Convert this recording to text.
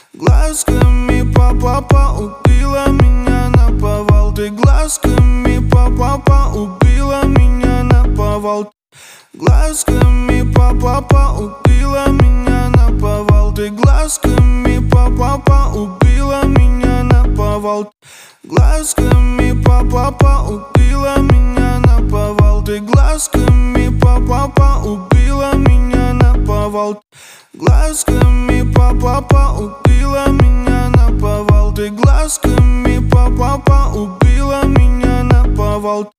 Глазками па-па-па убила меня наповал. Ты глазками па-па-па убила меня наповал. Глазками па-па-па убила меня наповал. Ты глазками па-па-па убила меня наповал. Глазками па-па-па убила меня наповал. Ты глазками па-па-па убила меня наповал. Глазками па-па-па убила меня наповал. Ты глазками па-па-па убила меня наповал.